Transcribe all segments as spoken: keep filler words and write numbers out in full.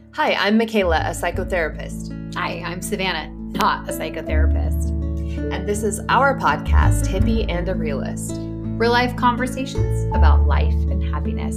Hi, I'm Michaela, a psychotherapist. Hi, I'm Savannah, not a psychotherapist. And this is our podcast, Hippie and a Realist. Real life conversations about life and happiness.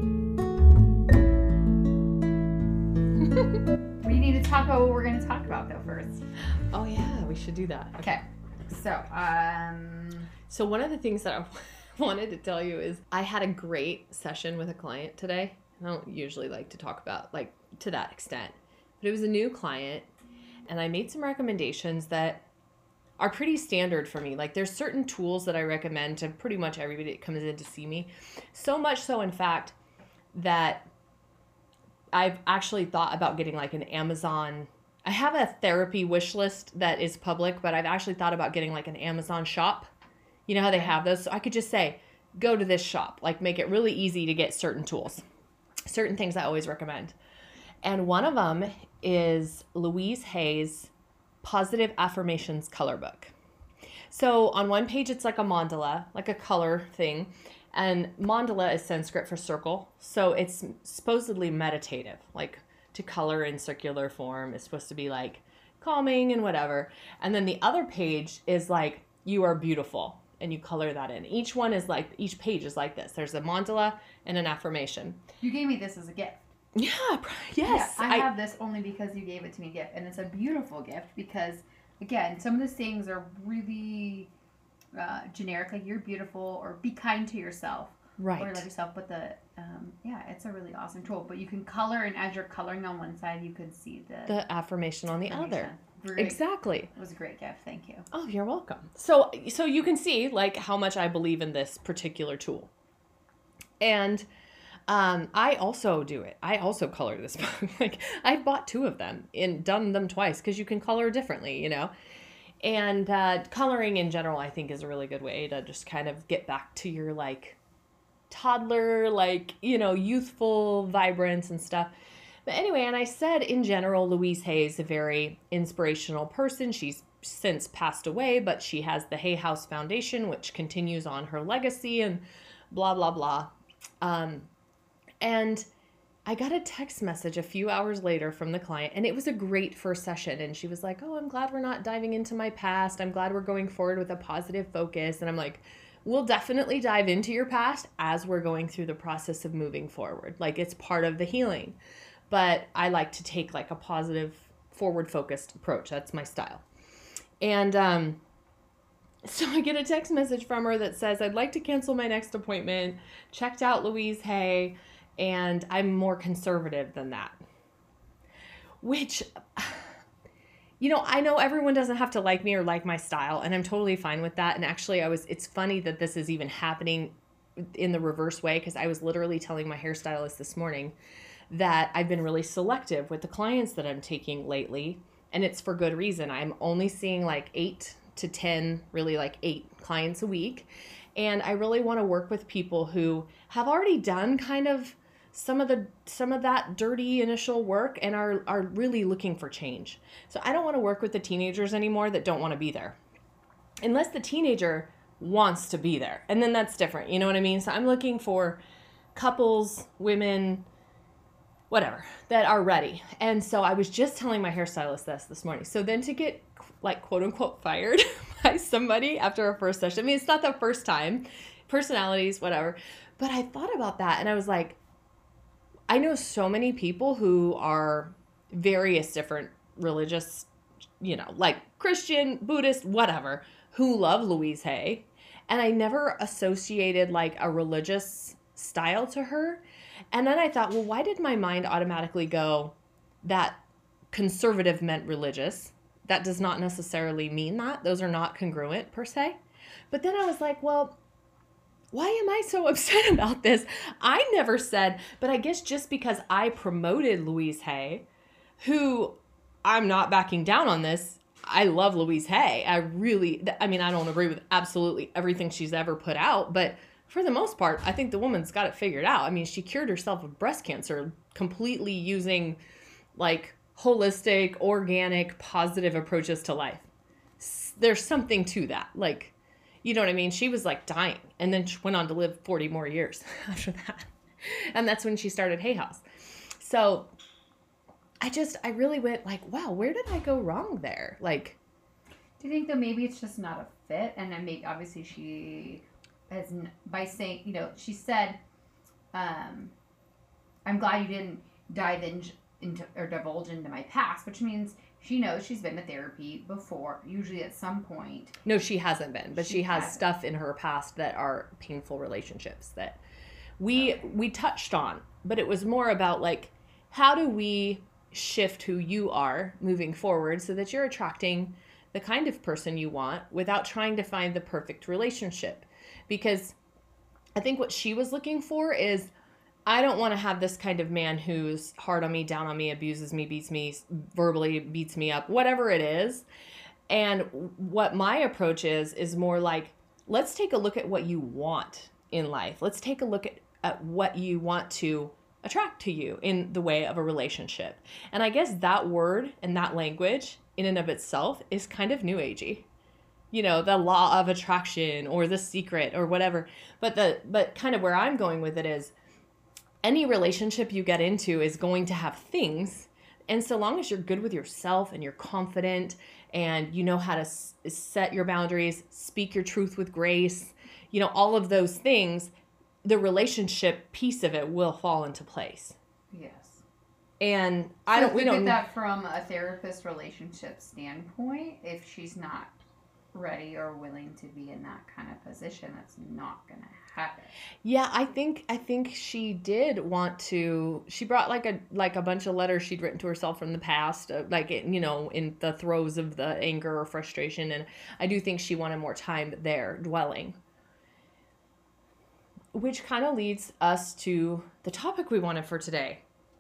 We need to talk about what we're going to talk about, though, first. Oh, yeah, we should do that. Okay. So, um... So one of the things that I wanted to tell you is I had a great session with a client today. I don't usually like to talk about, like, to that extent. But it was a new client, and I made some recommendations that are pretty standard for me. Like, there's certain tools that I recommend to pretty much everybody that comes in to see me. So much so, in fact, that I've actually thought about getting, like, an Amazon... I have a therapy wish list that is public, but I've actually thought about getting, like, an Amazon shop. You know how they have those? So I could just say, go to this shop. Like, make it really easy to get certain tools. Certain things I always recommend. And one of them is Louise Hay's Positive Affirmations Color Book. So on one page, it's like a mandala, like a color thing. And mandala is Sanskrit for circle. So it's supposedly meditative, like to color in circular form is supposed to be like calming and whatever. And then the other page is like, you are beautiful. And you color that in. Each one is like, each page is like this. There's a mandala and an affirmation. You gave me this as a gift. Yeah, yes. Yeah, I, I have this only because you gave it to me gift. And it's a beautiful gift because, again, some of the things are really uh, generic. Like, you're beautiful or be kind to yourself. Right. Or love yourself. But, the um, yeah, it's a really awesome tool. But you can color, and as you're coloring on one side, you could see the... The affirmation on the other. Great. Exactly. It was a great gift. Thank you. Oh, you're welcome. So, so you can see like how much I believe in this particular tool. And um, I also do it. I also color this book. Like, I bought two of them and done them twice because you can color differently, you know. And uh, coloring in general, I think, is a really good way to just kind of get back to your like toddler, like, you know, youthful vibrance and stuff. But anyway, and I said in general, Louise Hay is a very inspirational person. She's since passed away, but she has the Hay House Foundation, which continues on her legacy and blah, blah, blah. Um, and I got a text message a few hours later from the client, and it was a great first session. And she was like, oh, I'm glad we're not diving into my past. I'm glad we're going forward with a positive focus. And I'm like, we'll definitely dive into your past as we're going through the process of moving forward. Like, it's part of the healing. But I like to take like a positive, forward-focused approach. That's my style. And um, so I get a text message from her that says, I'd like to cancel my next appointment, checked out Louise Hay, and I'm more conservative than that. Which, you know, I know everyone doesn't have to like me or like my style, and I'm totally fine with that. And actually, I was. It's funny that this is even happening in the reverse way, because I was literally telling my hairstylist this morning that I've been really selective with the clients that I'm taking lately, and it's for good reason. I'm only seeing like eight to ten, really like eight clients a week, and I really want to work with people who have already done kind of some of the some of that dirty initial work and are are really looking for change. So I don't want to work with the teenagers anymore that don't want to be there, unless the teenager wants to be there, and then that's different. You know what I mean? So I'm looking for couples, women, whatever, that are ready. And so I was just telling my hairstylist this this morning. So then to get like quote unquote fired by somebody after a first session, I mean, it's not the first time, personalities, whatever. But I thought about that and I was like, I know so many people who are various different religious, you know, like Christian, Buddhist, whatever, who love Louise Hay. And I never associated like a religious style to her. And then I thought, well, why did my mind automatically go that conservative meant religious? That does not necessarily mean that. Those are not congruent per se. But then I was like, well, why am I so upset about this? I never said, but I guess just because I promoted Louise Hay, who I'm not backing down on this. I love Louise Hay. I really, I mean, I don't agree with absolutely everything she's ever put out, but for the most part, I think the woman's got it figured out. I mean, she cured herself of breast cancer completely using like holistic, organic, positive approaches to life. There's something to that. Like, you know what I mean? She was like dying and then she went on to live forty more years after that. And that's when she started Hay House. So I just, I really went like, wow, where did I go wrong there? Like, do you think that maybe it's just not a fit? And then maybe obviously she has, by saying, you know, she said, um, I'm glad you didn't dive in, into or divulge into my past, which means she knows she's been to therapy before, usually at some point. No, she hasn't been, but she, she has hasn't. stuff in her past that are painful relationships that we okay. we touched on, but it was more about like, how do we shift who you are moving forward so that you're attracting the kind of person you want without trying to find the perfect relationship? Because I think what she was looking for is, I don't want to have this kind of man who's hard on me, down on me, abuses me, beats me, verbally beats me up, whatever it is. And what my approach is, is more like, let's take a look at what you want in life. Let's take a look at, at what you want to attract to you in the way of a relationship. And I guess that word and that language in and of itself is kind of new agey. You know, the law of attraction or the secret or whatever. But the but kind of where I'm going with it is, any relationship you get into is going to have things. And so long as you're good with yourself and you're confident and you know how to s- set your boundaries, speak your truth with grace, you know, all of those things, the relationship piece of it will fall into place. Yes. And so I don't, we look don't at that from a therapist relationship standpoint. If she's not ready or willing to be in that kind of position, that's not going to happen. Yeah, I think I think she did want to. She brought like a like a bunch of letters she'd written to herself from the past, uh, like you know, in the throes of the anger or frustration, and I do think she wanted more time there dwelling. Which kind of leads us to the topic we wanted for today,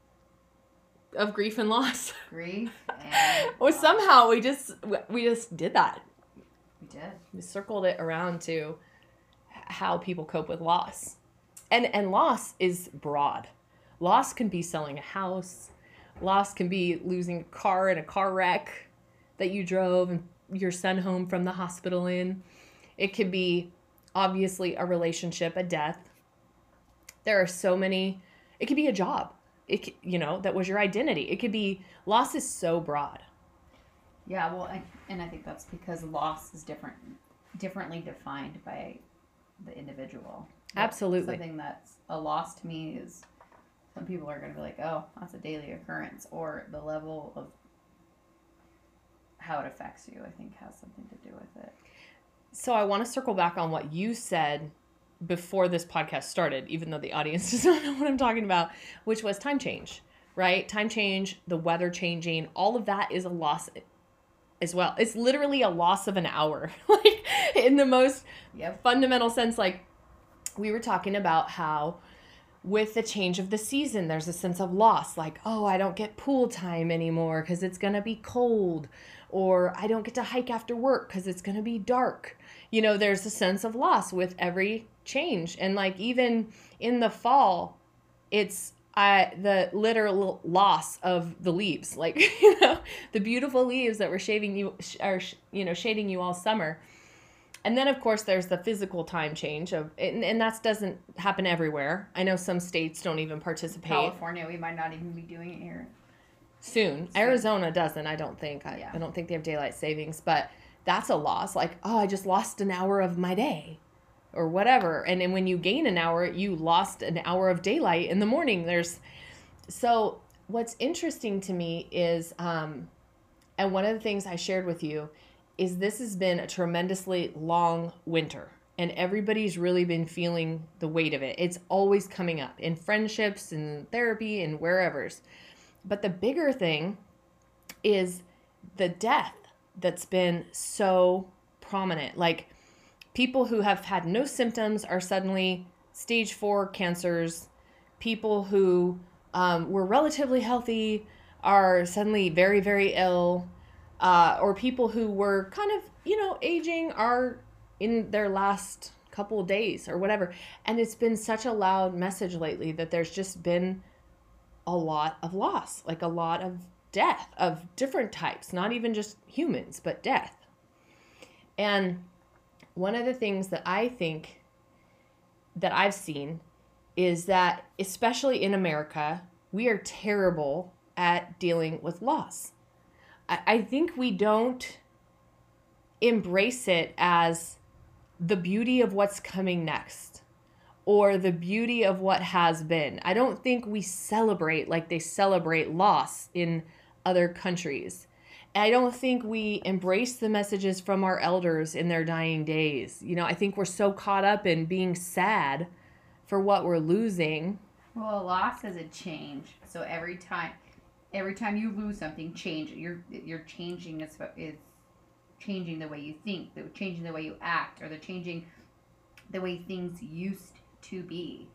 of grief and loss. Grief and Or loss. somehow we just we just did that. We did. We circled it around to how people cope with loss. And and loss is broad. Loss can be selling a house. Loss can be losing a car in a car wreck that you drove and your son home from the hospital in. It could be obviously a relationship, a death. There are so many. It could be a job. It could, you know, that was your identity. It could be, loss is so broad. Yeah, well, I, and I think that's because loss is different, differently defined by the individual. Absolutely. Something that's a loss to me is, some people are going to be like, oh, that's a daily occurrence, or the level of how it affects you, I think, has something to do with it. So I want to circle back on what you said before this podcast started, even though the audience does not know what I'm talking about, which was time change, right? Time change, the weather changing, all of that is a loss as well. It's literally a loss of an hour, like in the most yep. fundamental sense. Like we were talking about how with the change of the season, there's a sense of loss. Like, oh, I don't get pool time anymore because it's going to be cold, or I don't get to hike after work because it's going to be dark. You know, there's a sense of loss with every change. And like even in the fall, it's I, the literal loss of the leaves, like, you know, the beautiful leaves that were shaving you, are, you know, shading you all summer. And then, of course, there's the physical time change of, and, and that doesn't happen everywhere. I know some states don't even participate. California, we might not even be doing it here. Soon. Soon. Arizona doesn't, I don't think. I, yeah. I don't think they have daylight savings, but that's a loss. Like, oh, I just lost an hour of my day or whatever. And then when you gain an hour, you lost an hour of daylight in the morning. There's, so what's interesting to me is, um, and one of the things I shared with you is this has been a tremendously long winter, and everybody's really been feeling the weight of it. It's always coming up in friendships and therapy and wherever's. But the bigger thing is the death that's been so prominent. Like people who have had no symptoms are suddenly stage four cancers. People who um, were relatively healthy are suddenly very, very ill. Uh, or people who were kind of, you know, aging are in their last couple of days or whatever. And it's been such a loud message lately that there's just been a lot of loss, like a lot of death of different types, not even just humans, but death. And one of the things that I think that I've seen is that, especially in America, we are terrible at dealing with loss. I, I think we don't embrace it as the beauty of what's coming next or the beauty of what has been. I don't think we celebrate like they celebrate loss in other countries. I don't think we embrace the messages from our elders in their dying days. You know, I think we're so caught up in being sad for what we're losing. Well, a loss is a change. So every time, every time you lose something, change. You're you're changing is is changing the way you think, the changing the way you act, or the changing the way things used to be,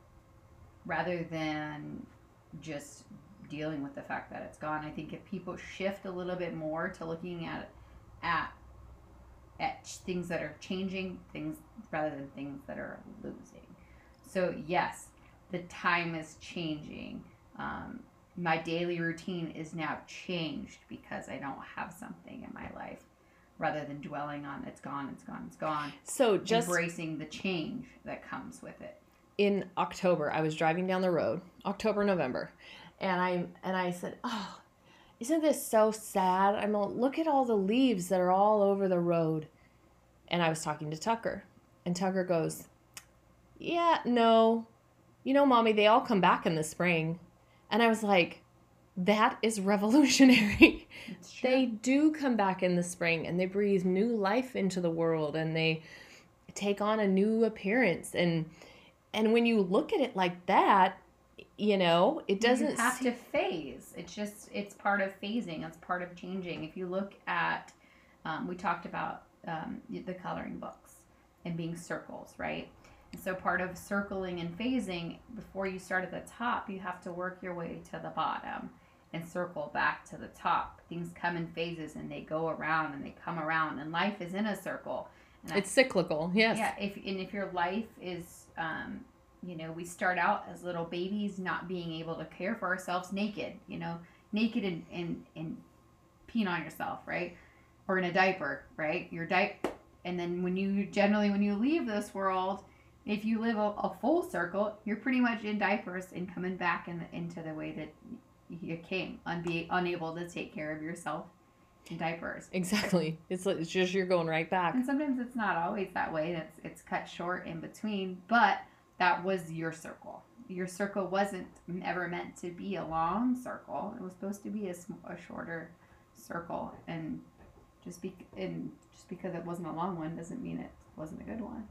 rather than just dealing with the fact that it's gone. I think if people shift a little bit more to looking at at at things that are changing, things rather than things that are losing. So yes, the time is changing. Um, my daily routine is now changed because I don't have something in my life, rather than dwelling on it's gone, it's gone, it's gone. So just embracing the change that comes with it. In October, I was driving down the road, October, November, and I and I said, "Oh, isn't this so sad? I'm all, look at all the leaves that are all over the road." And I was talking to Tucker, and Tucker goes, "Yeah, no, you know, Mommy, they all come back in the spring." And I was like, that is revolutionary. They do come back in the spring and they breathe new life into the world and they take on a new appearance. And and when you look at it like that, you know, it doesn't you have se- to phase. It's just, it's part of phasing. It's part of changing. If you look at, um, we talked about um, the coloring books and being circles, right? And so part of circling and phasing, before you start at the top, you have to work your way to the bottom and circle back to the top. Things come in phases and they go around and they come around, and life is in a circle. And it's I, cyclical, yes. Yeah, if and if your life is, um, you know, we start out as little babies not being able to care for ourselves, naked, you know, naked and, and, and peeing on yourself, right? Or in a diaper, right? Your diaper. And then when you, generally when you leave this world, if you live a, a full circle, you're pretty much in diapers and coming back in the, into the way that you came, unbe- unable to take care of yourself in diapers. Exactly. It's, it's just you're going right back. And sometimes it's not always that way. It's, it's cut short in between, but that was your circle. Your circle wasn't ever meant to be a long circle. It was supposed to be a, a shorter circle. And just, be, and just because it wasn't a long one doesn't mean it wasn't a good one.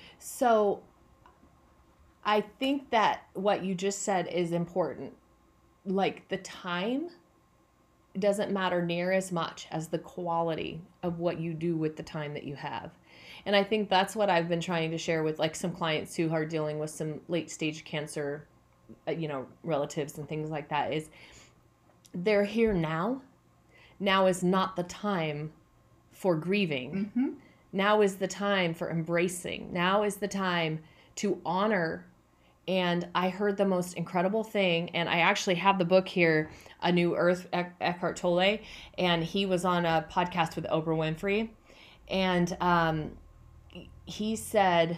So I think that what you just said is important. Like the time doesn't matter near as much as the quality of what you do with the time that you have. And I think that's what I've been trying to share with like some clients who are dealing with some late stage cancer, you know, relatives and things like that, is they're here now. Now is not the time for grieving. Mm-hmm. Now is the time for embracing. Now is the time to honor. And I heard the most incredible thing, and I actually have the book here, A New Earth, Eckhart Tolle, and he was on a podcast with Oprah Winfrey, and um, he said,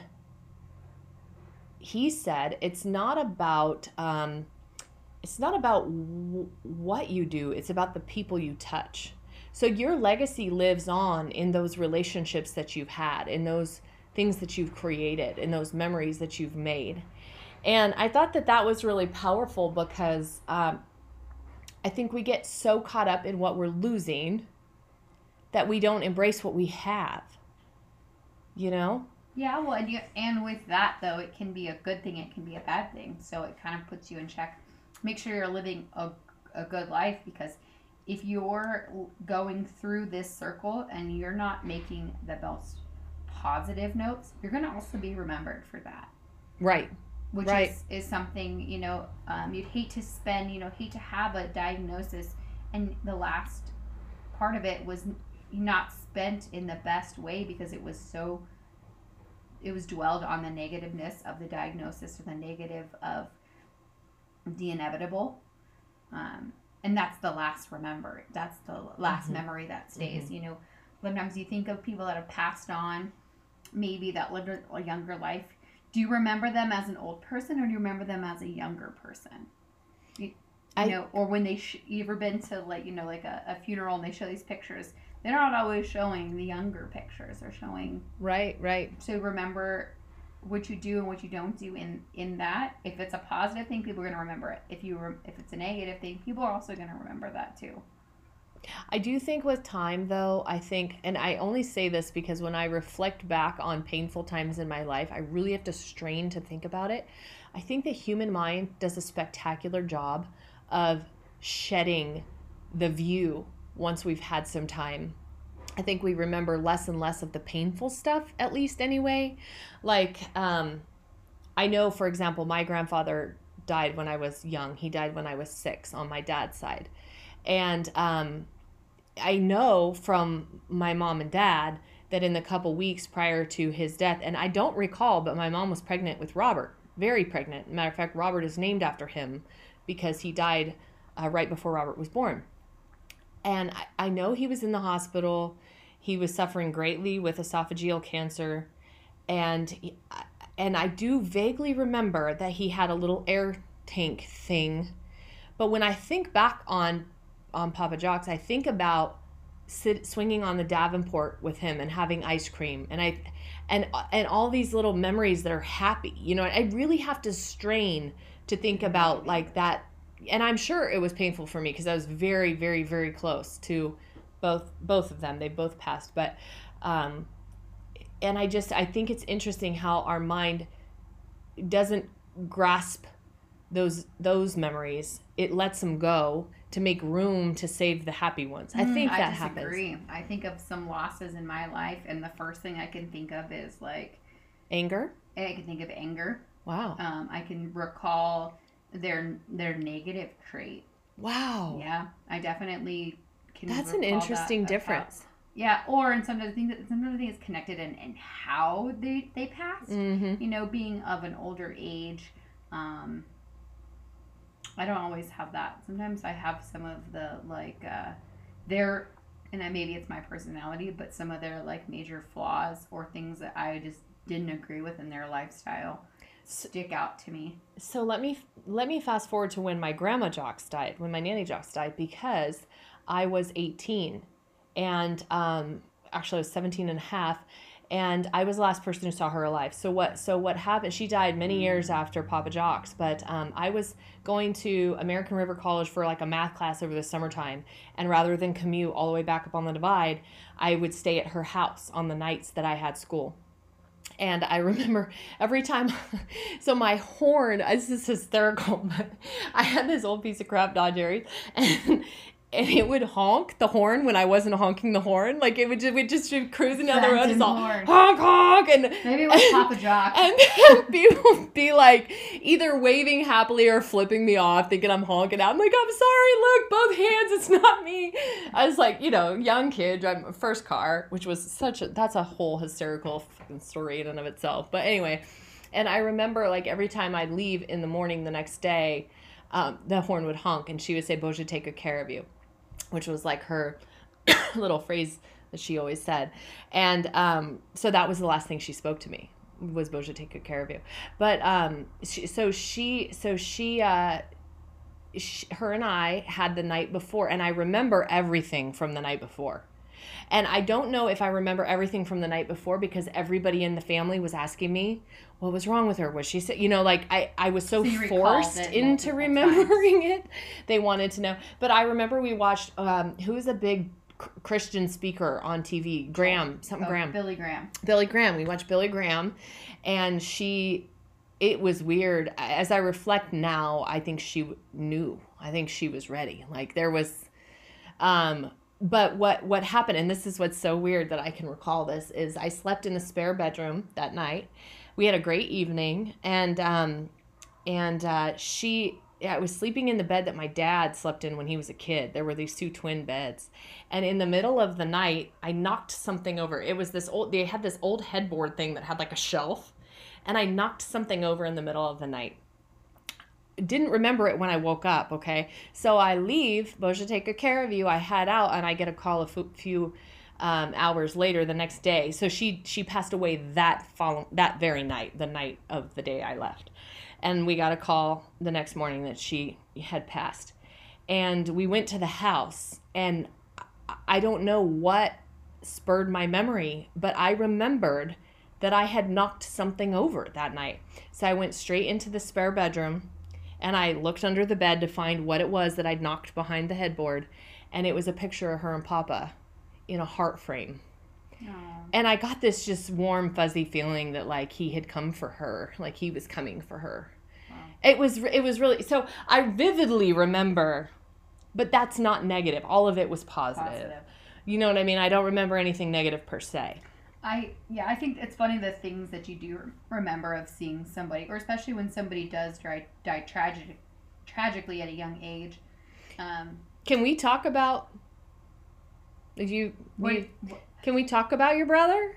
he said, it's not about, um, it's not about w- what you do, it's about the people you touch. So your legacy lives on in those relationships that you've had, in those things that you've created, in those memories that you've made. And I thought that that was really powerful because um, I think we get so caught up in what we're losing that we don't embrace what we have, you know? Yeah, well, and, you, and with that, though, it can be a good thing, it can be a bad thing. So it kind of puts you in check. Make sure you're living a, a good life, because if you're going through this circle and you're not making the most positive notes, you're going to also be remembered for that. Right. Which right. is, is something, you know, um, you'd hate to spend, you know, hate to have a diagnosis and the last part of it was not spent in the best way because it was so, it was dwelled on the negativeness of the diagnosis or the negative of the inevitable. Um, and that's the last remember. That's the last mm-hmm. memory that stays. Mm-hmm. You know, sometimes you think of people that have passed on, maybe that lived a younger life. Do you remember them as an old person or do you remember them as a younger person? You, You I know, or when they, sh- you ever been to like, you know, like a, a funeral and they show these pictures, they're not always showing the younger pictures. They're showing, right, right. so remember what you do and what you don't do in, in that. If it's a positive thing, people are going to remember it. If you, re- if it's a negative thing, people are also going to remember that too. I do think with time, though, I think, and I only say this because when I reflect back on painful times in my life, I really have to strain to think about it. I think the human mind does a spectacular job of shedding the view once we've had some time. I think we remember less and less of the painful stuff, at least anyway. Like, um, I know, for example, my grandfather died when I was young. He died when I was six on my dad's side. And um, I know from my mom and dad that in the couple weeks prior to his death, and I don't recall, but my mom was pregnant with Robert, very pregnant. Matter of fact, Robert is named after him because he died uh, right before Robert was born. And I, I know he was in the hospital. He was suffering greatly with esophageal cancer. And, he, and I do vaguely remember that he had a little air tank thing. But when I think back on on Papa Jocks, I think about sit, swinging on the Davenport with him and having ice cream, and I, and and all these little memories that are happy. You know, I really have to strain to think about like that, and I'm sure it was painful for me because I was very, very, very close to both both of them. They both passed, but, um, and I just I think it's interesting how our mind doesn't grasp those those memories. It lets them go to make room to save the happy ones. I think mm, that I disagree. happens. I think of some losses in my life, and the first thing I can think of is like Anger? I can think of anger. Wow. Um, I can recall their their negative trait. Wow. Yeah, I definitely can. That's an recall interesting that difference. about, yeah, or in some of the things that some of the things connected in, in how they they passed. Mm-hmm. You know, being of an older age. Um, I don't always have that. Sometimes I have some of the like uh, their, and then maybe it's my personality, but some of their like major flaws or things that I just didn't agree with in their lifestyle stick out to me. So let me let me fast forward to when my grandma Jocks died, when my nanny Jocks died, because I was eighteen, and um, actually I was seventeen and a half, and I was the last person who saw her alive. So what so what happened? She died many years after Papa Jocks, but um, I was going to American River College for like a math class over the summertime, and rather than commute all the way back up on the divide, I would stay at her house on the nights that I had school. And I remember every time, so my horn, this is hysterical, but I had this old piece of crap Dodge Aries, and, and it would honk the horn when I wasn't honking the horn. Like it would just, we'd just be cruising down the road, just all horn. honk, honk, and Maybe it was and, Papa Jocks. And then people would be like either waving happily or flipping me off, thinking I'm honking out. I'm like, I'm sorry, look, both hands, it's not me. I was like, you know, young kid, driving my first car, which was such a, that's a whole hysterical fucking story in and of itself. But anyway, and I remember like every time I'd leave in the morning the next day, um, the horn would honk and she would say, Boja, take good care of you, which was like her little phrase that she always said. And um, so that was the last thing she spoke to me, was Boja, take good care of you. But um, she, so she, so she, uh, she, her and I had the night before, and I remember everything from the night before. And I don't know if I remember everything from the night before because everybody in the family was asking me, what was wrong with her? Was she sick? You know, like I, I was so, so forced into remembering times. It. They wanted to know. But I remember we watched, um, who was a big Christian speaker on T V? Graham, something oh, Graham. Billy Graham. Billy Graham. We watched Billy Graham, and she, it was weird. As I reflect now, I think she knew. I think she was ready. Like there was, um, but what, what happened, and this is what's so weird that I can recall this, is I slept in the spare bedroom that night. We had a great evening, and um, and uh, she, I was sleeping in the bed that my dad slept in when he was a kid. There were these two twin beds, and in the middle of the night, I knocked something over. It was this old, they had this old headboard thing that had like a shelf, and I knocked something over in the middle of the night. Didn't remember it when I woke up, okay? So I leave, Boja, take good care of you. I head out, and I get a call a f- few um, hours later the next day. So she she passed away that follow, that very night, the night of the day I left. And we got a call the next morning that she had passed. and we went to the house, and I don't know what spurred my memory, but I remembered that I had knocked something over that night. So I went straight into the spare bedroom, and I looked under the bed to find what it was that I'd knocked behind the headboard, and it was a picture of her and Papa in a heart frame. Aww. And I got this just warm, fuzzy feeling that, like, he had come for her, like he was coming for her. Wow. It was it was really, so I vividly remember, but that's not negative. All of it was positive. positive. You know what I mean? I don't remember anything negative per se. I yeah, I think it's funny the things that you do remember of seeing somebody, or especially when somebody does die, die tragic, tragically at a young age. Um, Can we talk about? If you, wait, you can we talk about your brother?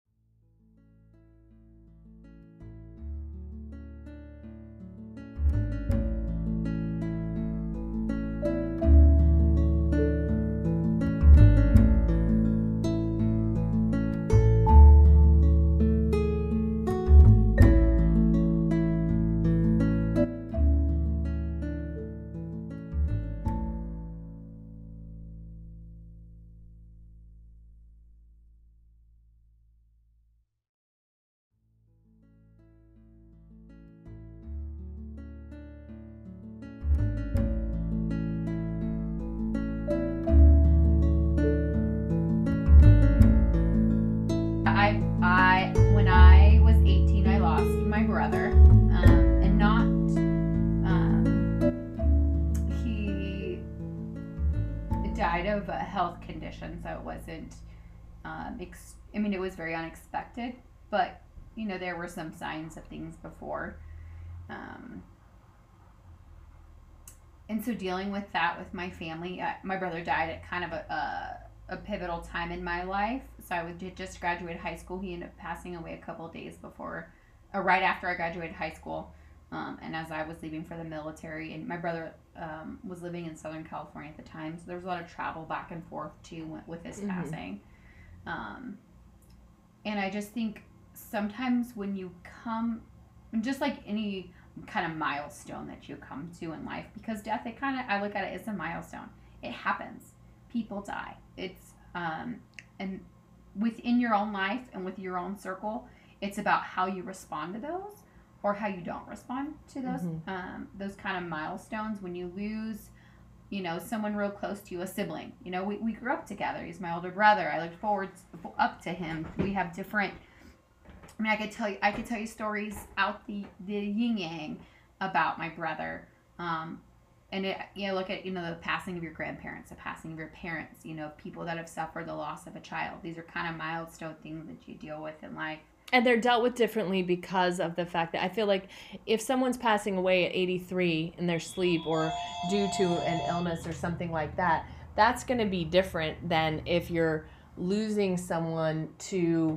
Of a health condition, so it wasn't um, ex- I mean, it was very unexpected, but you know, there were some signs of things before, um, and so dealing with that with my family, uh, my brother died at kind of a, a, a pivotal time in my life. So I would just graduated high school. He ended up passing away a couple of days before, or right after I graduated high school. Um, and as I was leaving for the military, and my brother um, was living in Southern California at the time, so there was a lot of travel back and forth too with his mm-hmm. passing. Um, and I just think sometimes when you come, just like any kind of milestone that you come to in life, because death, it kind of, I look at it as a milestone. It happens. People die. It's, um, and within your own life and with your own circle, it's about how you respond to those, or how you don't respond to those mm-hmm. um, those kind of milestones. When you lose, you know, someone real close to you, a sibling. You know, we, we grew up together. He's my older brother. I looked forward to, up to him. We have different. I mean, I could tell you, I could tell you stories out the the yin yang about my brother. Um, and it, you know, look at you know the passing of your grandparents, the passing of your parents. You know, people that have suffered the loss of a child. These are kind of milestone things that you deal with in life. And they're dealt with differently because of the fact that I feel like if someone's passing away at eighty-three in their sleep or due to an illness or something like that, that's going to be different than if you're losing someone to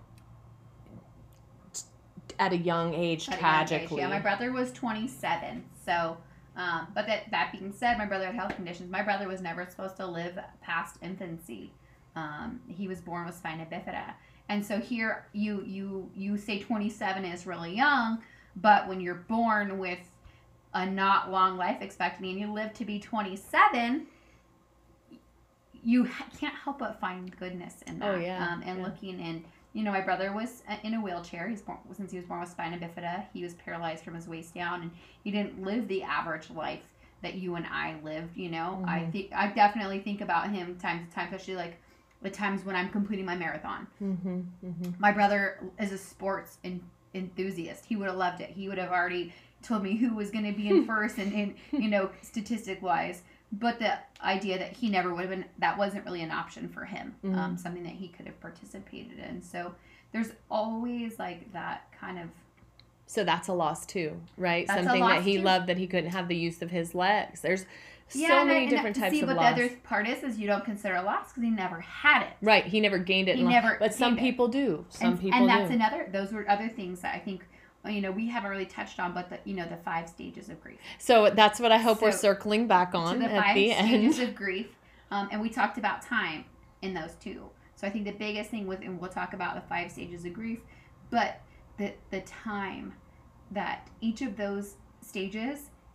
at a young age at tragically. Age. Yeah, my brother was twenty-seven. So, um, but that that being said, my brother had health conditions. My brother was never supposed to live past infancy. Um, he was born with spina bifida. And so here you you you say twenty-seven is really young, but when you're born with a not long life expectancy and you live to be twenty-seven, you ha- can't help but find goodness in that. Oh, yeah. Um, and yeah. looking in, you know, my brother was in a wheelchair. He's born, since he was born with spina bifida, he was paralyzed from his waist down, and he didn't live the average life that you and I lived. You know, mm-hmm. I think I definitely think about him time to time, especially like the times when I'm completing my marathon. Mm-hmm, mm-hmm. My brother is a sports in, enthusiast. He would have loved it. He would have already told me who was going to be in first and, and, you know, statistic wise. But the idea that he never would have been, that wasn't really an option for him. Mm-hmm. Um, something that he could have participated in. So there's always like that kind of. So that's a loss too, right? That's Something that he too. loved that he couldn't have the use of his legs. There's so yeah, many and, different and types see, of but loss. the other part is, is you don't consider a loss because he never had it. Right, he never gained it. He in never life. But some gained it. people do. Some and, people and that's do. another. Those were other things that I think, you know, we haven't really touched on, but the you know the five stages of grief. So that's what I hope so, we're circling back on to the at five the stages end. of grief, um, and we talked about time in those too. So I think the biggest thing with, and we'll talk about the five stages of grief, but the the time that each of those stages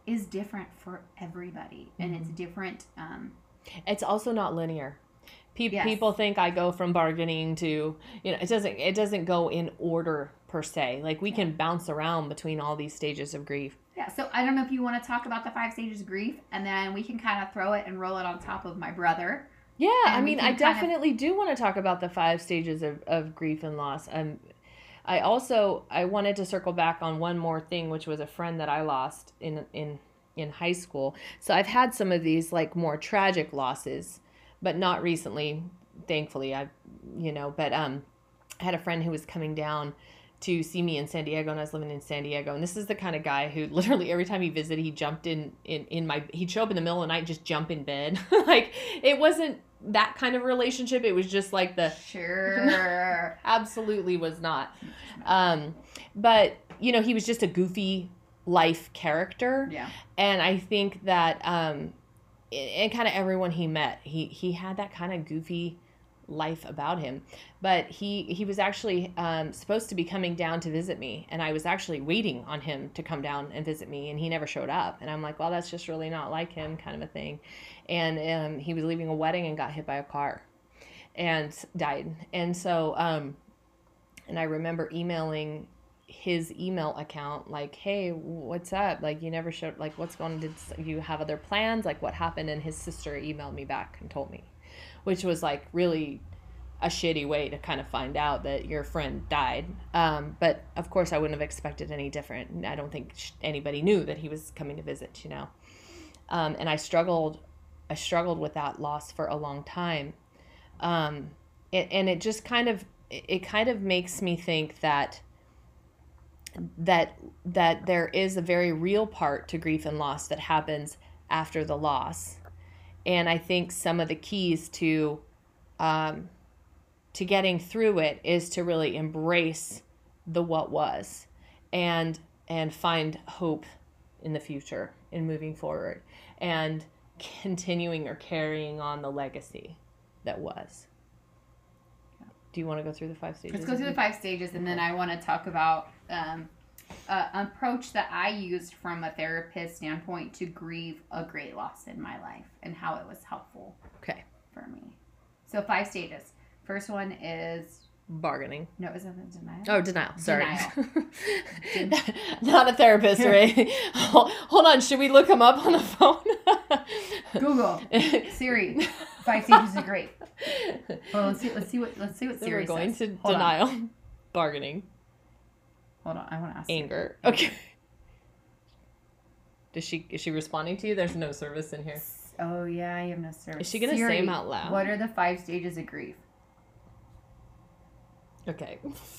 is different for everybody, and Mm-hmm. it's different. Um, It's also not linear. Pe- Yes. People think I go from bargaining to, you know, it doesn't, it doesn't go in order per se. Like we can bounce around between all these stages of grief. yeah, so I don't know if you want to talk about the five stages of grief, and then we can kind of throw it and roll it on top of my brother. Yeah, And I we mean, can I kind of- definitely do want to talk about the five stages of, of grief and loss. Um, I also I wanted to circle back on one more thing, which was a friend that I lost in in in high school. So I've had some of these like more tragic losses, but not recently, thankfully. I, you know, but um, I had a friend who was coming down to see me in San Diego, and I was living in San Diego. And this is the kind of guy who literally every time he visited, he jumped in in in my he'd show up in the middle of the night, just jump in bed. Like it wasn't that kind of relationship. It was just like the Sure. absolutely was not. Um, but you know, he was just a goofy life character, Yeah. and I think that um, and kind of everyone he met, he he had that kind of goofy life about him. But he he was actually um, supposed to be coming down to visit me, and I was actually waiting on him to come down and visit me, and he never showed up. And I'm like, well, that's just really not like him, kind of a thing. And um, he was leaving a wedding and got hit by a car and died. And so um, and I remember emailing his email account like, hey, what's up? Like, you never showed, like, what's going on? Did you have other plans? Like, what happened? And his sister emailed me back and told me, which was like really a shitty way to kind of find out that your friend died. Um, but of course I wouldn't have expected any different. I don't think anybody knew that he was coming to visit, you know? Um, and I struggled, I struggled with that loss for a long time. Um, it, and it just kind of, it kind of makes me think that that that there is a very real part to grief and loss that happens after the loss. And I think some of the keys to um, to getting through it is to really embrace the what was and and find hope in the future in moving forward and continuing or carrying on the legacy that was. Do you want to go through the five stages? Let's go through the five stages, and then I want to talk about um, uh, an approach that I used from a therapist standpoint to grieve a great loss in my life and how it was helpful Okay. for me. So five stages. First one is Bargaining. no, is it denial? Oh, denial. Sorry. Denial. Not a therapist, right? Hold on. Should we look him up on the phone? Google Siri. Five stages of grief. Well, let's see. Let's see what. Let's see what So Siri we're going says. to Hold on. denial, bargaining, Hold on. I want to ask. anger. Okay. Does she is she responding to you? There's no service in here. Oh yeah, I have no service. Is she gonna Siri, say them out loud? What are the five stages of grief? Okay.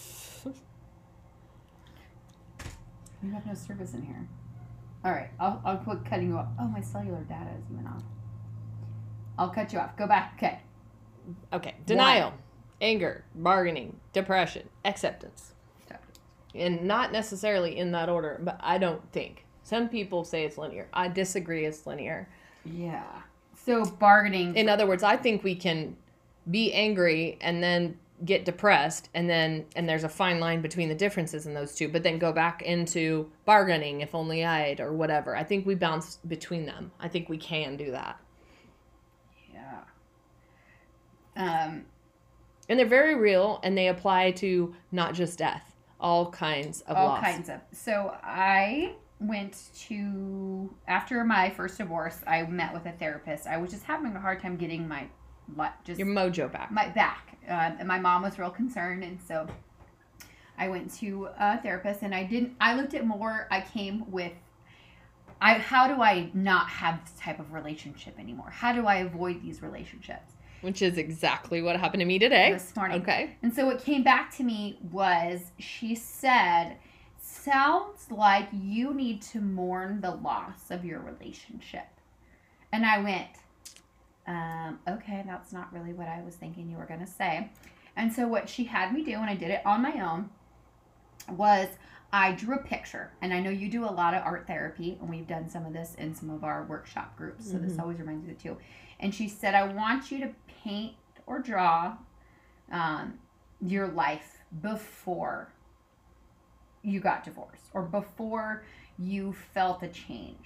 You have no service in here. All right, I'll I'll quit cutting you off. Oh, my cellular data is even off. I'll cut you off. Go back. Okay. Okay. Denial, anger, bargaining, depression, acceptance. And not necessarily in that order, but I don't think. Some people say it's linear. I disagree it's linear. Yeah. So bargaining. In other words, I think we can be angry and then get depressed, and then and there's a fine line between the differences in those two, but then go back into bargaining, if only I'd, or whatever. I think we bounce between them. I think we can do that. Yeah. Um. And they're very real, and they apply to not just death, all kinds of all loss. kinds of. So I went to after my first divorce. I met with a therapist. I was just having a hard time getting my li- just Your mojo back. my back. Um, and my mom was real concerned, and so I went to a therapist. And I didn't. I looked at more. I came with. I how do I not have this type of relationship anymore? How do I avoid these relationships? Which is exactly what happened to me today. This morning. Okay. And so what came back to me was she said, sounds like you need to mourn the loss of your relationship. And I went, um, okay, that's not really what I was thinking you were going to say. And so what she had me do, and I did it on my own, was I drew a picture. And I know you do a lot of art therapy, and we've done some of this in some of our workshop groups. So mm-hmm. This always reminds me of it too. And she said, I want you to paint or draw um, your life before you got divorced or before you felt a change.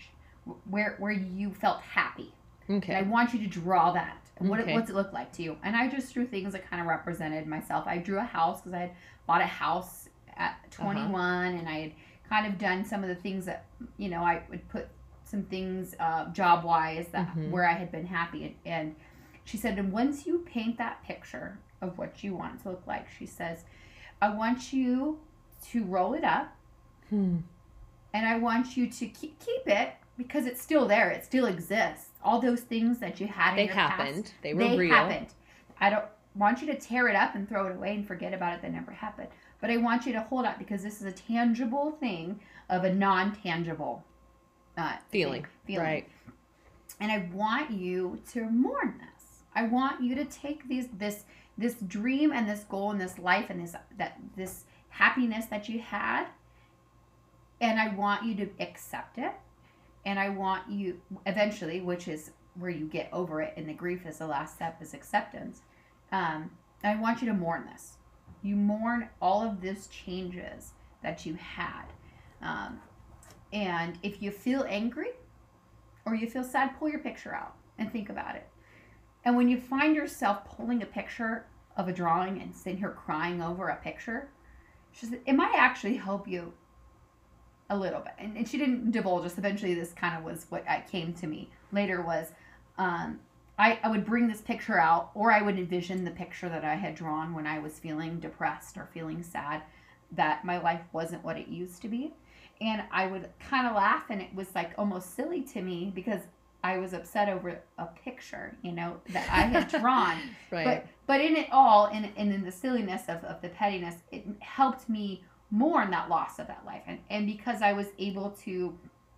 where where you felt happy. Okay. And I want you to draw that. And what Okay. it, what's it look like to you? And I just drew things that kind of represented myself. I drew a house because I had bought a house at twenty-one, uh-huh. and I had kind of done some of the things that, you know, I would put some things uh, job wise that mm-hmm. where I had been happy. And, and she said, and once you paint that picture of what you want it to look like, she says, I want you to roll it up, hmm. and I want you to keep keep it. Because it's still there. It still exists. All those things that you had in they your happened. past. They were they real. happened. I don't want you to tear it up and throw it away and forget about it that never happened. But I want you to hold it because this is a tangible thing of a non-tangible uh, feeling. Thing, feeling. Right. And I want you to mourn this. I want you to take these this this dream and this goal and this life and this that this happiness that you had, and I want you to accept it. And I want you, eventually, which is where you get over it, and the grief is the last step, is acceptance. Um, I want you to mourn this. You mourn all of these changes that you had. Um, and if you feel angry or you feel sad, pull your picture out and think about it. And when you find yourself pulling a picture of a drawing and sitting here crying over a picture, she said, it might actually help you a little bit. And, and she didn't divulge us. Eventually, this kind of was what came to me later was um, I, I would bring this picture out, or I would envision the picture that I had drawn when I was feeling depressed or feeling sad, that my life wasn't what it used to be. And I would kind of laugh, and it was like almost silly to me because I was upset over a picture, you know, that I had drawn. Right. But but in it all, and, and in the silliness of, of the pettiness, it helped me mourn that loss of that life. And, and because I was able to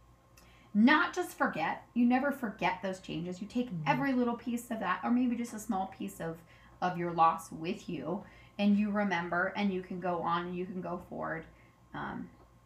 not just forget, you never forget those changes. You take mm-hmm. every little piece of that, or maybe just a small piece of, of your loss with you, and you remember, and you can go on and you can go forward. Um,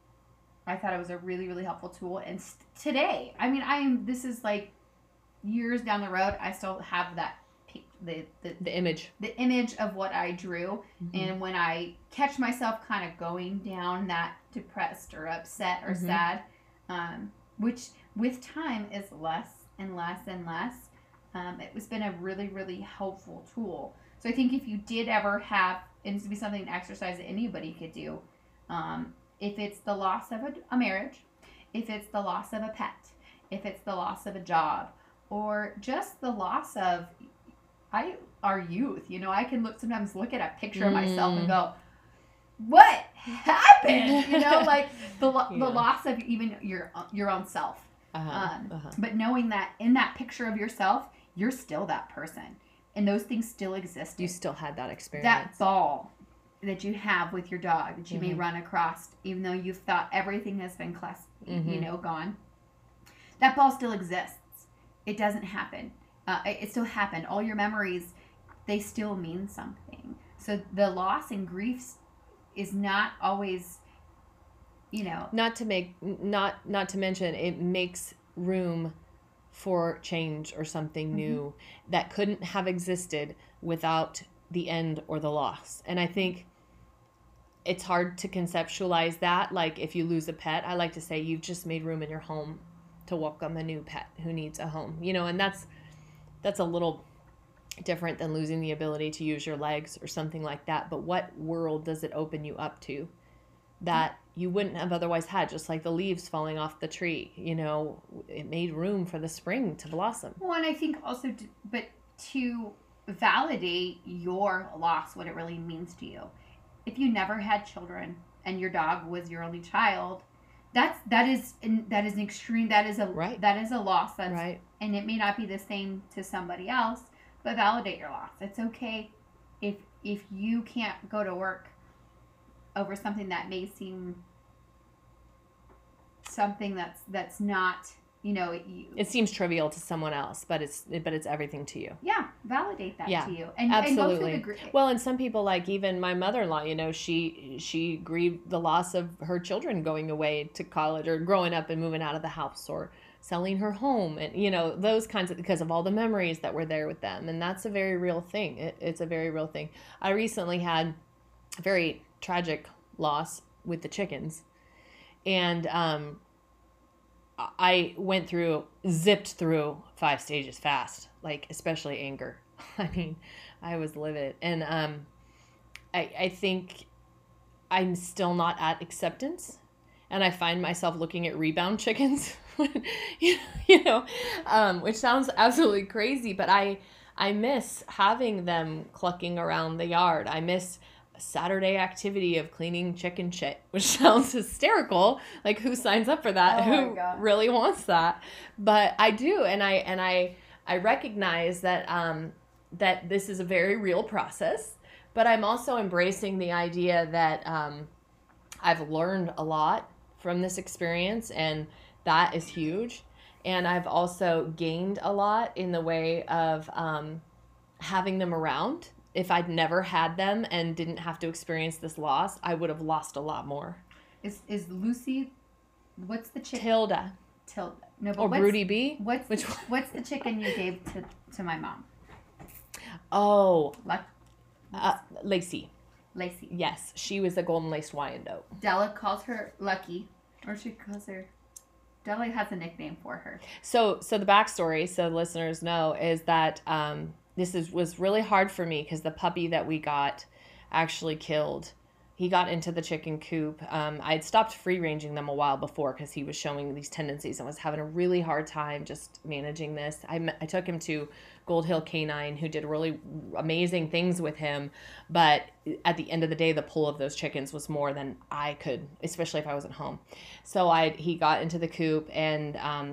I thought it was a really, really helpful tool. And st- today, I mean, I am, this is like years down the road, I still have that The, the the image the image of what I drew, mm-hmm. and when I catch myself kind of going down that depressed or upset or mm-hmm. sad, um, which with time is less and less and less, um, it was been a really really helpful tool. So I think if you did ever have, and this would be something an exercise that anybody could do, um, if it's the loss of a, a marriage, if it's the loss of a pet, if it's the loss of a job, or just the loss of I, our youth, you know, I can look sometimes look at a picture mm. of myself and go, what happened? You know, like the yeah. the loss of even your your own self. Uh-huh. Um, uh-huh. But knowing that in that picture of yourself, you're still that person, and those things still exist. You still had that experience. That ball that you have with your dog that you mm-hmm. may run across, even though you've thought everything has been class, mm-hmm. you know, gone. That ball still exists. It doesn't happen. Uh, it still happened. All your memories, they still mean something. So the loss and grief is not always, you know. Not to make, not not to mention, it makes room for change or something mm-hmm. new that couldn't have existed without the end or the loss. And I think it's hard to conceptualize that. Like if you lose a pet, I like to say you've just made room in your home to welcome a new pet who needs a home. You know, and that's that's a little different than losing the ability to use your legs or something like that. But what world does it open you up to that you wouldn't have otherwise had? Just like the leaves falling off the tree, you know, it made room for the spring to blossom. Well, and I think also, to, but to validate your loss, what it really means to you. If you never had children and your dog was your only child, that's that is that is an extreme. That is a right. that is a loss. That's right. And it may not be the same to somebody else, but validate your loss. It's okay if if you can't go to work over something that may seem something that's that's not, you know, it, you, it seems trivial to someone else, but it's but it's everything to you. Yeah, validate that yeah, to you, and absolutely. And go through the gr- well, and some people, like even my mother-in-law, you know, she she grieved the loss of her children going away to college or growing up and moving out of the house or selling her home, and you know those kinds of, because of all the memories that were there with them, and that's a very real thing. It, it's a very real thing. I recently had a very tragic loss with the chickens, and um. I went through, zipped through five stages fast, like especially anger. I mean, I was livid. And um, I, I think I'm still not at acceptance. And I find myself looking at rebound chickens, you know, um, which sounds absolutely crazy, but I, I miss having them clucking around the yard. I miss Saturday activity of cleaning chicken shit, which sounds hysterical. Like, who signs up for that? Oh my Who God. really wants that? But I do, and I and I I recognize that um that this is a very real process. But I'm also embracing the idea that um, I've learned a lot from this experience, and that is huge. And I've also gained a lot in the way of um, having them around. If I'd never had them and didn't have to experience this loss, I would have lost a lot more. Is is Lucy? What's the chicken? Tilda. Tilda. No, but Or what's, Broody B. What's Which the, one? what's the chicken you gave to to my mom? Oh, Luck, uh, Lacey. Lacey. Yes, she was a golden laced Wyandotte. Della calls her Lucky, or she calls her. Della has a nickname for her. So, so the backstory, so the listeners know, is that um, this is was really hard for me because the puppy that we got actually killed. He got into the chicken coop. Um, I had stopped free ranging them a while before because he was showing these tendencies and was having a really hard time just managing this. I, met, I took him to Gold Hill Canine, who did really amazing things with him. But at the end of the day, the pull of those chickens was more than I could, especially if I wasn't home. So I he got into the coop and um,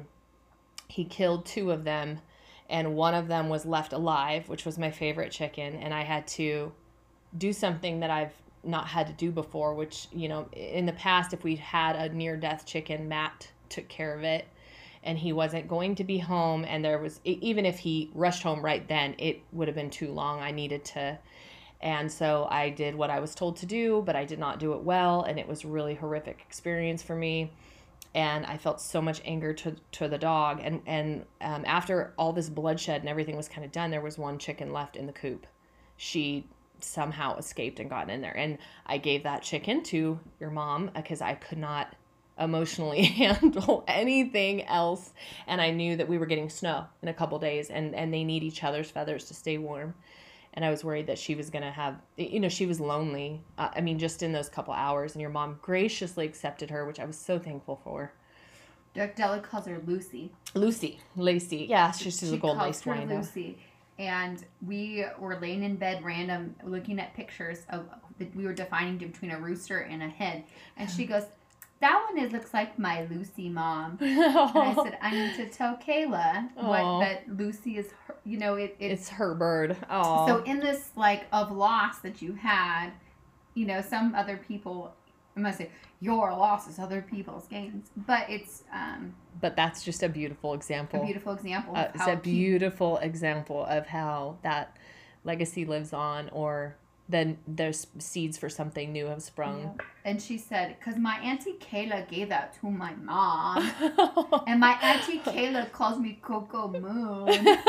he killed two of them. And one of them was left alive, which was my favorite chicken. And I had to do something that I've not had to do before, which, you know, in the past, if we had a near-death chicken, Matt took care of it, and he wasn't going to be home, and there was, even if he rushed home right then, it would have been too long. I needed to, and so I did what I was told to do, but I did not do it well, and it was a really horrific experience for me, and I felt so much anger to, to the dog, and, and um, after all this bloodshed and everything was kind of done, there was one chicken left in the coop. She somehow escaped and gotten in there. And I gave that chicken to your mom because I could not emotionally handle anything else. And I knew that we were getting snow in a couple days and, and they need each other's feathers to stay warm. And I was worried that she was going to have, you know, she was lonely. Uh, I mean, just in those couple hours, and your mom graciously accepted her, which I was so thankful for. Della calls her Lucy. Lucy, Lacey. Yeah, she's just she a golden calls laced her Wyandotte. Lucy. And we were laying in bed random looking at pictures of that we were defining between a rooster and a hen. And she goes, that one is looks like my Lucy mom. And I said, I need to tell Kayla what that Lucy is, her, you know, it, it's, it's her bird. Oh. So in this like of loss that you had, you know, some other people, I must say, your loss is other people's gains. But it's um, but that's just a beautiful example. a beautiful example. Uh, Of it's how a beautiful example of how that legacy lives on, or then there's seeds for something new have sprung. Yeah. And she said, because my Auntie Kayla gave that to my mom. And my Auntie Kayla calls me Coco Moon.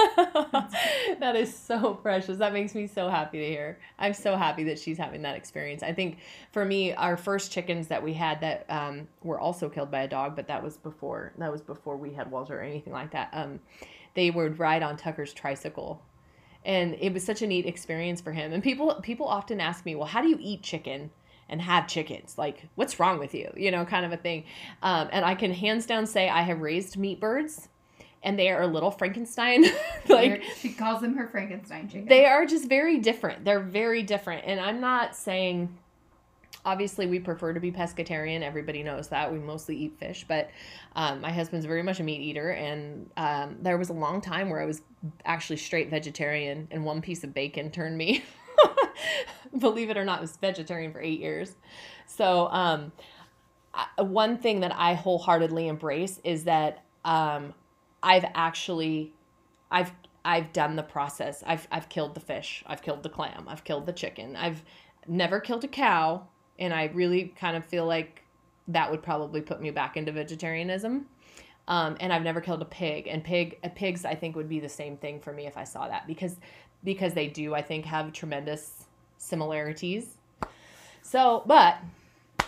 That is so precious. That makes me so happy to hear. I'm so happy that she's having that experience. I think for me, our first chickens that we had that um, were also killed by a dog, but that was before that was before we had Walter or anything like that. Um, they would ride on Tucker's tricycle. And it was such a neat experience for him. And people people often ask me, well, how do you eat chicken and have chickens? Like, what's wrong with you? You know, kind of a thing. Um, and I can hands down say I have raised meat birds, and they are a little Frankenstein. Like, she calls them her Frankenstein chicken. They are just very different. They're very different. And I'm not saying, obviously, we prefer to be pescatarian. Everybody knows that. We mostly eat fish. But um, my husband's very much a meat eater. And um, there was a long time where I was actually straight vegetarian. And one piece of bacon turned me, believe it or not, I was vegetarian for eight years. So um, I, one thing that I wholeheartedly embrace is that um, I've actually, I've I've done the process. I've I've killed the fish. I've killed the clam. I've killed the chicken. I've never killed a cow. And I really kind of feel like that would probably put me back into vegetarianism. Um, and I've never killed a pig. And pig, uh, pigs, I think, would be the same thing for me if I saw that. Because because they do, I think, have tremendous similarities. So, but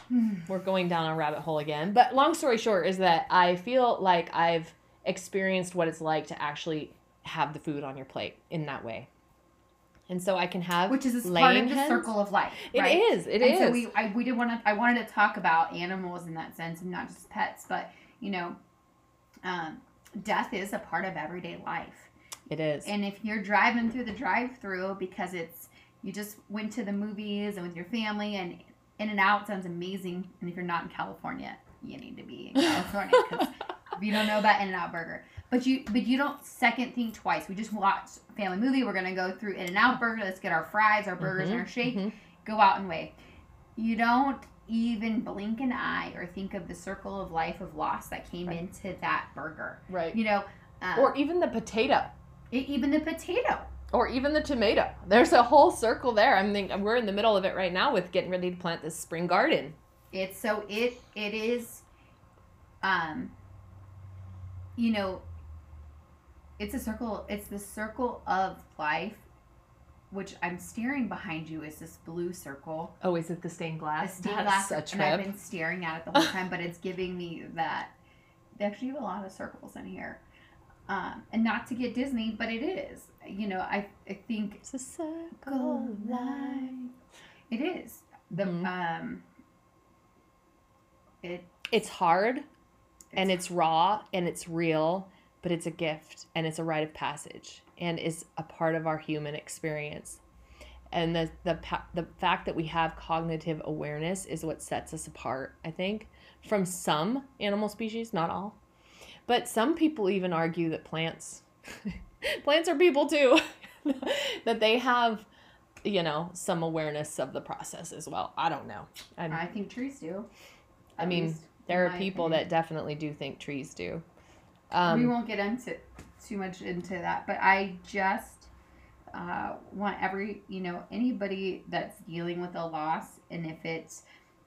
we're going down a rabbit hole again. But long story short is that I feel like I've experienced what it's like to actually have the food on your plate in that way. And so I can have which is this laying part of the hens. circle of life. It right? is. It and is. So we I we did want to I wanted to talk about animals in that sense and not just pets, but you know, um, death is a part of everyday life. It is. And if you're driving through the drive-through because it's you just went to the movies and with your family and In-N-Out sounds amazing, and if you're not in California, you need to be in California because if you don't know about In-N-Out Burger. But you but you don't second think twice. We just watched a family movie. We're going to go through In-N-Out Burger. Let's get our fries, our burgers, Mm-hmm, and our shake. mm-hmm. Go out and wait. You don't even blink an eye or think of the circle of life of loss that came Right. into that burger. Right. You know, um, Or even the potato. e- even the potato. Or even the tomato. There's a whole circle there. I'm thinking we're in the middle of it right now with getting ready to plant this spring garden. It's so it it is, um, you know, it's a circle. It's the circle of life, which I'm staring behind you is this blue circle. Oh, is it the stained A glass? stained That's glass, a and I've trip. been staring at it the whole time, but it's giving me that. They actually have a lot of circles in here, um, and not to get Disney, but it is. You know, I I think It's a circle of life. it is the Mhm. um. It It's hard and it's raw and it's real, but it's a gift and it's a rite of passage and is a part of our human experience. And the the pa- the fact that we have cognitive awareness is what sets us apart, I think, from some animal species, not all. But some people even argue that plants plants are people too. That they have, you know, some awareness of the process as well. I don't know. I'm, I think trees do. I At mean, least there in are my people opinion. that definitely do think trees do. we Um, won't get into too much into that, but I just uh, want every you know anybody that's dealing with a loss, and if it's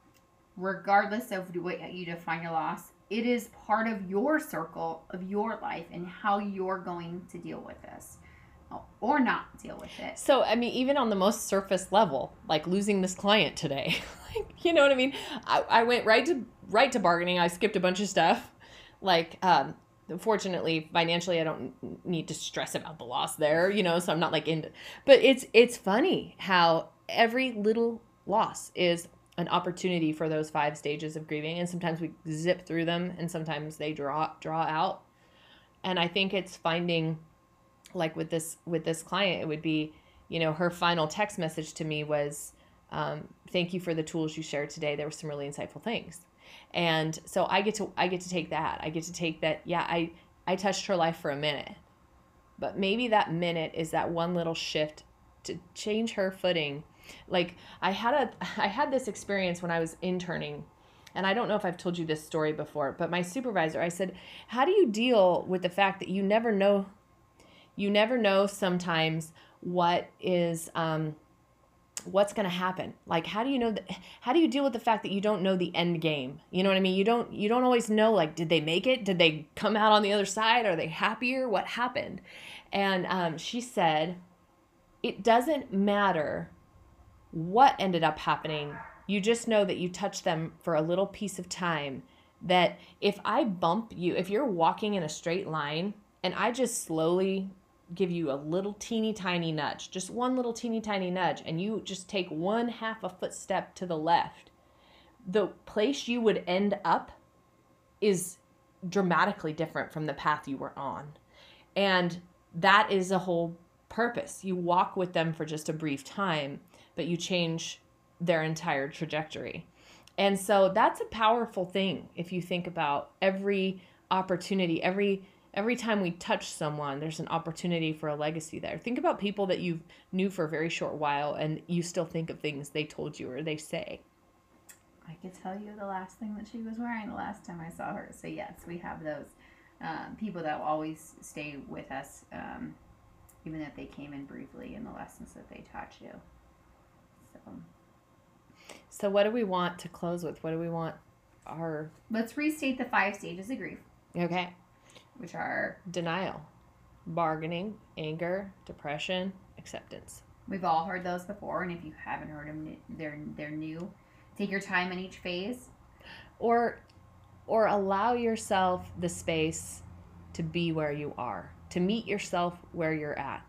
regardless of what you define your loss, it is part of your circle of your life and how you're going to deal with this or not deal with it. so, I mean, even on the most surface level, like losing this client today, like, you know what I mean? I, I went right to right to bargaining. I skipped a bunch of stuff. Like, um, fortunately, financially, I don't n- need to stress about the loss there, you know, so I'm not like into, but it's, it's funny how every little loss is an opportunity for those five stages of grieving. And sometimes we zip through them and sometimes they draw, draw out. And I think it's finding, like with this, with this client, it would be, you know, her final text message to me was, um, thank you for the tools you shared today. There were some really insightful things. And so I get to, I get to take that. I get to take that. Yeah. I, I touched her life for a minute, but maybe that minute is that one little shift to change her footing. Like I had a, I had this experience when I was interning, and I don't know if I've told you this story before, but my supervisor, I said, how do you deal with the fact that you never know, you never know sometimes what is, um, what's going to happen? Like, how do you know that, how do you deal with the fact that you don't know the end game? You know what I mean? You don't, you don't always know, like, did they make it? Did they come out on the other side? Are they happier? What happened? And, um, she said, it doesn't matter what ended up happening. You just know that you touched them for a little piece of time, that if I bump you, if you're walking in a straight line and I just slowly give you a little teeny tiny nudge, just one little teeny tiny nudge, and you just take one half a footstep to the left, the place you would end up is dramatically different from the path you were on. And that is the whole purpose. You walk with them for just a brief time, but you change their entire trajectory. And so that's a powerful thing. If you think about every opportunity, every Every time we touch someone, there's an opportunity for a legacy there. Think about people that you knew for a very short while and you still think of things they told you or they say. I could tell you the last thing that she was wearing the last time I saw her. So yes, we have those um, people that will always stay with us, um, even if they came in briefly, and the lessons that they taught you. So So what do we want to close with? What do we want our... let's restate the five stages of grief, Okay. which are, Denial, bargaining, anger, depression, acceptance. we've all heard those before, and if you haven't heard them, they're they're new Take your time in each phase. Or or allow yourself the space to be where you are, to meet yourself where you're at.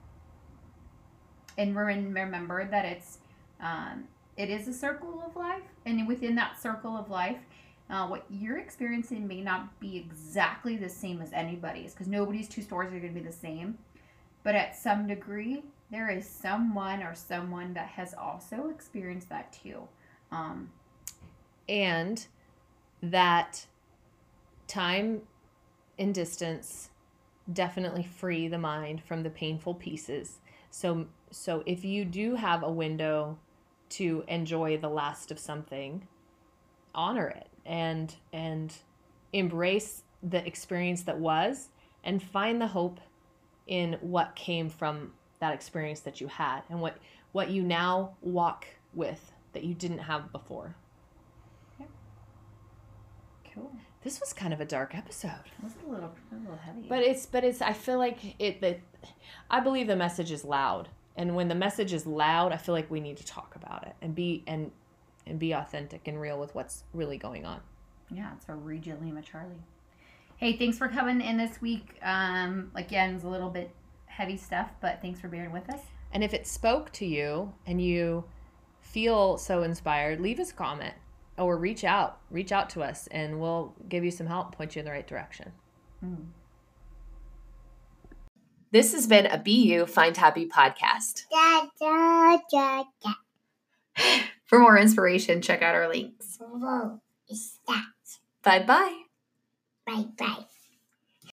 And remember that it's um, it is a circle of life, and within that circle of life, uh, what you're experiencing may not be exactly the same as anybody's, because nobody's two stories are going to be the same. But at some degree, there is someone or someone that has also experienced that too. Um, and that time and distance definitely free the mind from the painful pieces. So so if you do have a window to enjoy the last of something, honor it and and embrace the experience that was, and find the hope in what came from that experience that you had, and what what you now walk with that you didn't have before. Yeah. Cool. This was kind of a dark episode. It was a little, a little heavy. But it's, but it's. I feel like it. That I believe the message is loud, and when the message is loud, I feel like we need to talk about it and be and and be authentic and real with what's really going on. Yeah, it's a read you, Lima Charlie. Hey, thanks for coming in this week. Um, again, it's a little bit heavy stuff, but thanks for bearing with us. And if it spoke to you and you feel so inspired, leave us a comment. Or reach out, reach out to us, and we'll give you some help, point you in the right direction. Mm. This has been a B U Find Happy podcast. Da, da, da, da. For more inspiration, check out our links. Bye-bye. Bye-bye.